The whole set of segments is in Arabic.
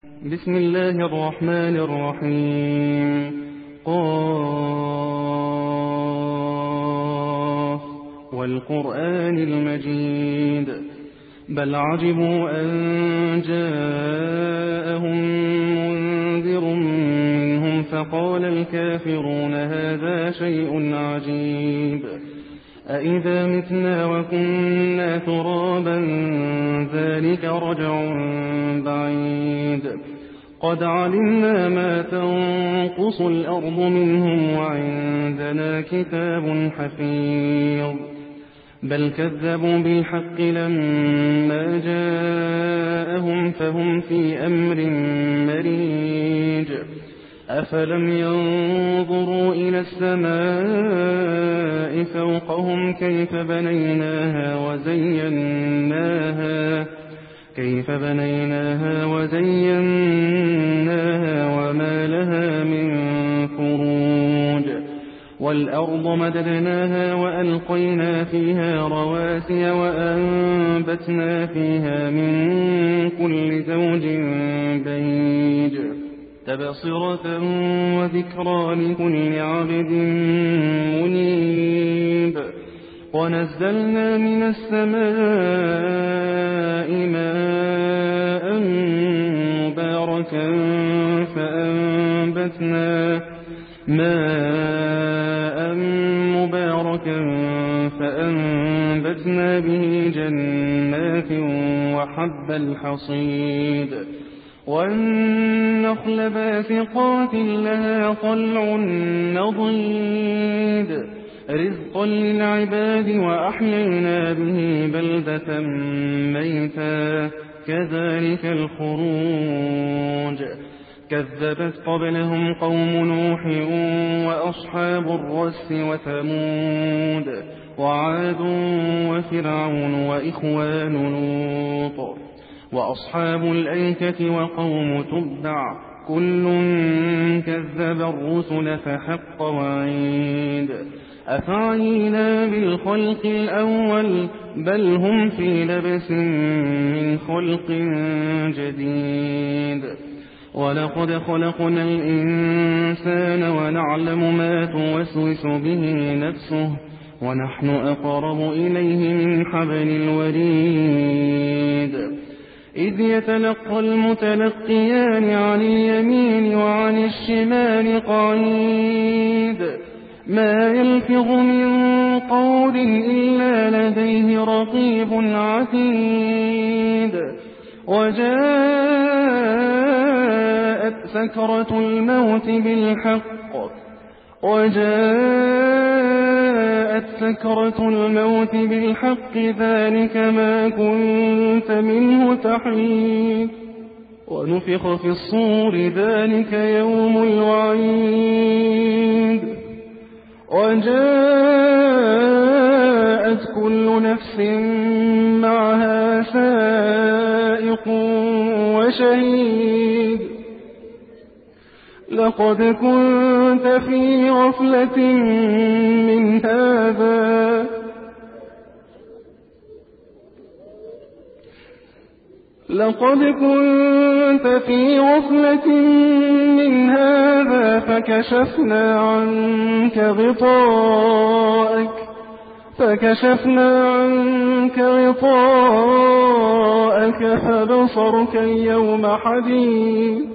بسم الله الرحمن الرحيم. قاف والقرآن المجيد بل عجبوا أن جاءهم منذر منهم فقال الكافرون هذا شيء عجيب أإذا متنا وكنا ترابا ذلك رجع بعيد قد علمنا ما تنقص الأرض منهم وعندنا كتاب حفيظ بل كذبوا بالحق لما جاءهم فهم في أمر مريج أفلم ينظروا إلى السماء فوقهم كيف بنيناها وزيناها وما لها من فروج والأرض مددناها وألقينا فيها رواسي وأنبتنا فيها من كل زوج بهيج تبصرة وذكرى لكل عبد منيب ونزلنا من السماء ماء مباركا فأنبتنا به جنات وحب الحصيد والنخل باسقات لها طلع نضيد رزقا للعباد وأحيينا به بلدة ميتا كذلك الخروج كذبت قبلهم قوم نوح وأصحاب الرس وثمود وعاد وفرعون وإخوان لوط وأصحاب الأيكة وقوم تبع كل كذب الرسل فحق وعيد أفعينا بالخلق الأول بل هم في لبس من خلق جديد ولقد خلقنا الإنسان ونعلم ما توسوس به نفسه ونحن أقرب إليه من حبل الوريد إذ يتلقى المتلقيان عن اليمين وعن الشمال قعيد ما يلفظ من قول إلا لديه رقيب عتيد وجاءت سكرة الموت بالحق ذلك ما كنت منه تحيد ونفخ في الصور ذلك يوم الوعيد وجاءت كل نفس معها سائق وشهيد لقد كنت في غفلة من هذا فكشفنا عنك غطاءك فبصرك اليوم حديد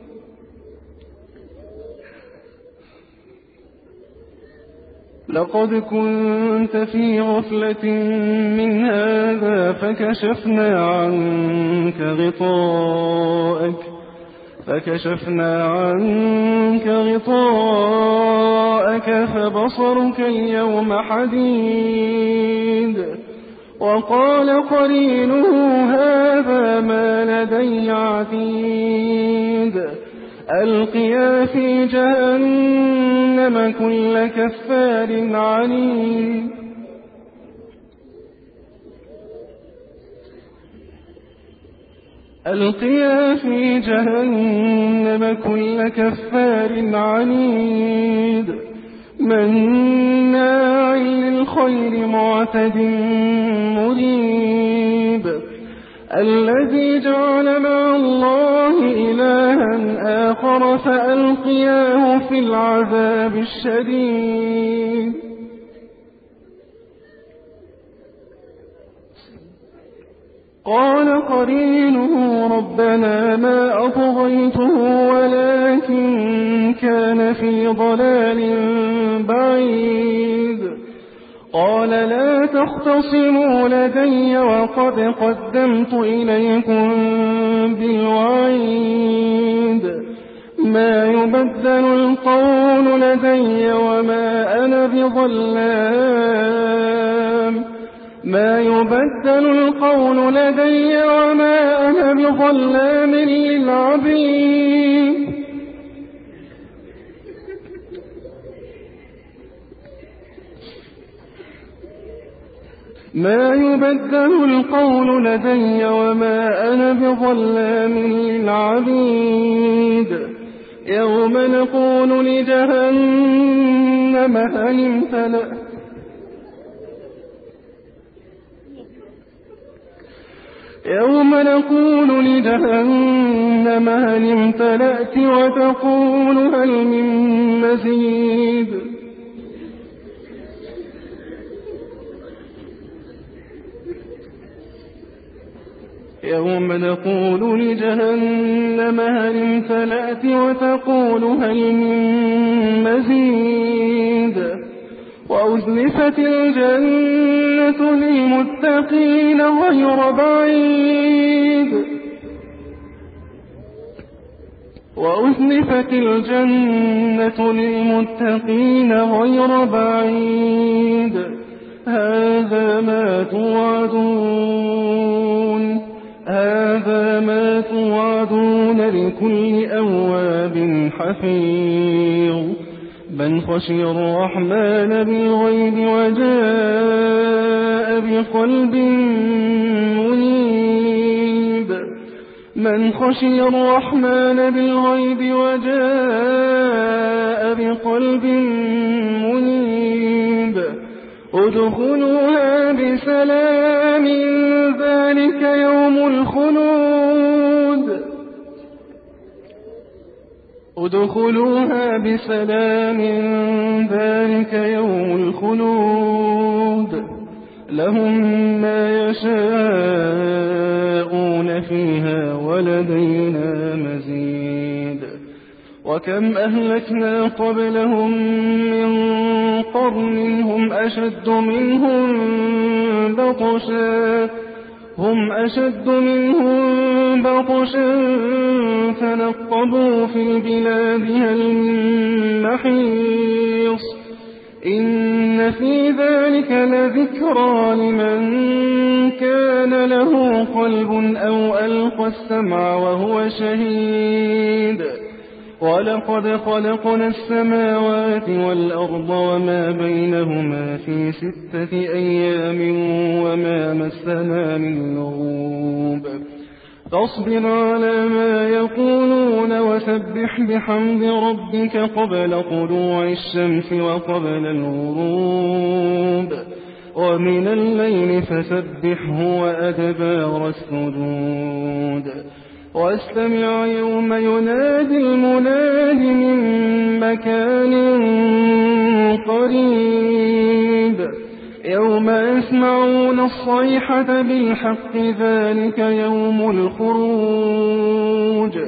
لقد كنت في غفلة من هذا فكشفنا عنك غطاءك فبصرك اليوم حديد وقال قرينه هذا ما لدي عتيد ألقيا في جهنم كل كفار عنيد مناع للخير معتد مريب الذي جعل مع الله إلها آخر فألقياه في العذاب الشديد. قال قرينه ربنا ما أطغيته ولكن كان في ضلال بعيد. قال لا تختصموا لدي وقد قدمت إليكم بالوعيد. ما يبدل القول لدي وما أنا بظلام للعبيد. ما يبدل القول لدي وما أنا بظلام للعبيد. يوم نقول لجهنم هل امتلأت وتقول هل من مزيد. يوم نقول لجهنم هل امتلأت وتقول هل من مزيد. وأزلفت الجنة للمتقين غير بعيد. هذا ما توعدون لكل أواب حفيظ. من خشي الرحمن بالغيب وجاء بقلب منيب. ادخلوها بسلام ذلك يوم الخلود. لهم ما يشاءون فيها ولدينا مزيد. وكم أهلكنا قبلهم من قرن هم أشد منهم بطشا فنقبوا في البلاد هل من محيص. إن في ذلك لذكرى لمن كان له قلب أو ألقى السمع وهو شهيد. ولقد خلقنا السماوات والأرض وما بينهما في 6 أيام وما مسنا من لغوب. فاصبر على ما يقولون وسبح بحمد ربك قبل طلوع الشمس وقبل الغروب. ومن الليل فسبحه وأدبار السجود. واستمع يوم ينادي المناد من مكان قريب. يوم يسمعون الصيحة بالحق ذلك يوم الخروج.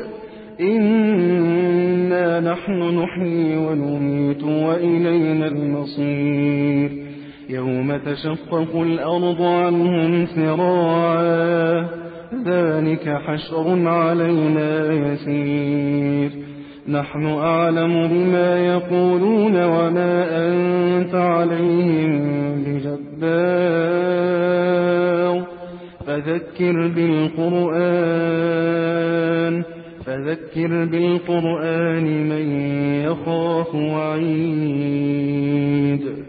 إنا نحن نحيي ونميت وإلينا المصير. يوم تشقق الأرض عنهم سراعا ذلك حشر علينا يسير. نحن أعلم بما يقولون وما أنت عليهم بجبار. فذكر بالقرآن من يخاف وعيد.